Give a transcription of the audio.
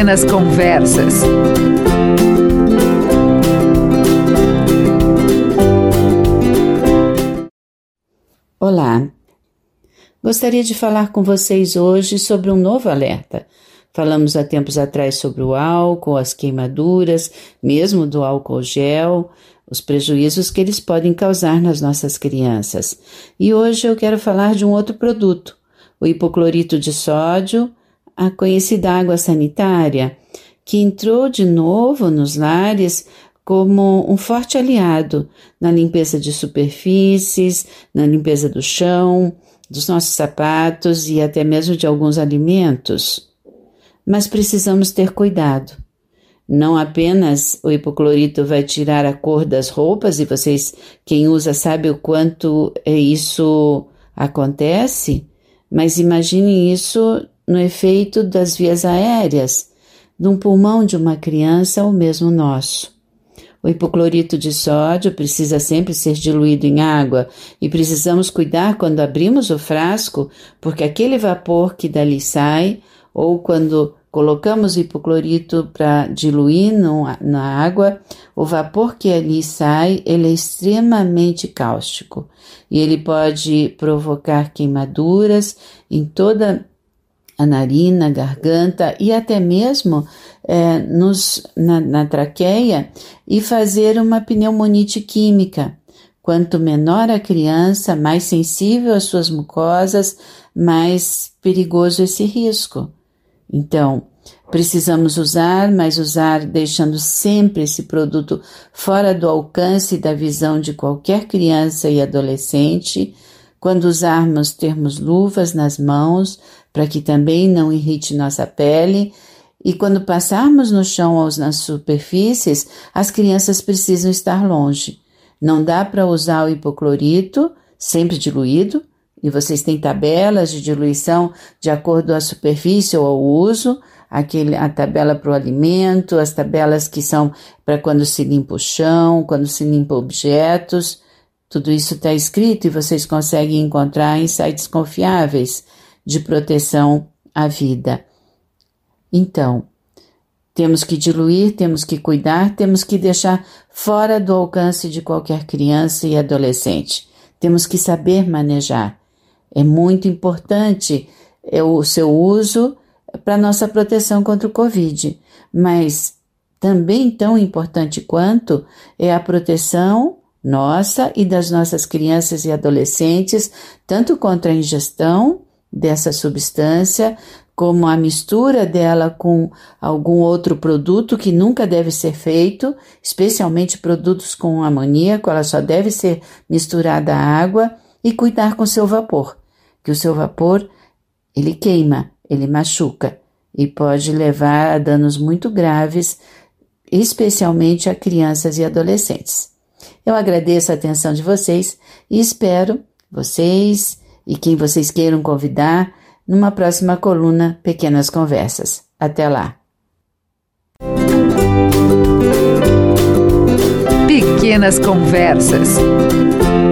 Pequenas Conversas. Olá, gostaria de falar com vocês hoje sobre um novo alerta. Falamos há tempos atrás sobre o álcool, as queimaduras, mesmo do álcool gel, os prejuízos que eles podem causar nas nossas crianças. E hoje eu quero falar de um outro produto, o hipoclorito de sódio, a conhecida água sanitária, que entrou de novo nos lares como um forte aliado na limpeza de superfícies, na limpeza do chão, dos nossos sapatos e até mesmo de alguns alimentos. Mas precisamos ter cuidado. Não apenas o hipoclorito vai tirar a cor das roupas, e vocês, quem usa, sabe o quanto isso acontece, mas imagine isso no efeito das vias aéreas, de um pulmão de uma criança ou mesmo nosso. O hipoclorito de sódio precisa sempre ser diluído em água e precisamos cuidar quando abrimos o frasco, porque aquele vapor que dali sai, ou quando colocamos o hipoclorito para diluir na água, o vapor que ali sai, ele é extremamente cáustico e ele pode provocar queimaduras em toda a narina, garganta e até mesmo na traqueia e fazer uma pneumonite química. Quanto menor a criança, mais sensível às suas mucosas, mais perigoso esse risco. Então, precisamos usar, mas usar deixando sempre esse produto fora do alcance da visão de qualquer criança e adolescente. Quando usarmos, termos luvas nas mãos, para que também não irrite nossa pele. E quando passarmos no chão ou nas superfícies, as crianças precisam estar longe. Não dá para usar o hipoclorito, sempre diluído, e vocês têm tabelas de diluição de acordo com a superfície ou ao uso, a tabela para o alimento, as tabelas que são para quando se limpa o chão, quando se limpa objetos. Tudo isso está escrito e vocês conseguem encontrar em sites confiáveis de proteção à vida. Então, temos que diluir, temos que cuidar, temos que deixar fora do alcance de qualquer criança e adolescente. Temos que saber manejar. É muito importante o seu uso para nossa proteção contra o Covid, mas também tão importante quanto é a proteção nossa e das nossas crianças e adolescentes, tanto contra a ingestão dessa substância, como a mistura dela com algum outro produto que nunca deve ser feito, especialmente produtos com amoníaco, ela só deve ser misturada à água, e cuidar com seu vapor, que o seu vapor, ele queima, ele machuca e pode levar a danos muito graves, especialmente a crianças e adolescentes. Eu agradeço a atenção de vocês e espero vocês e quem vocês queiram convidar numa próxima coluna Pequenas Conversas. Até lá! Pequenas Conversas.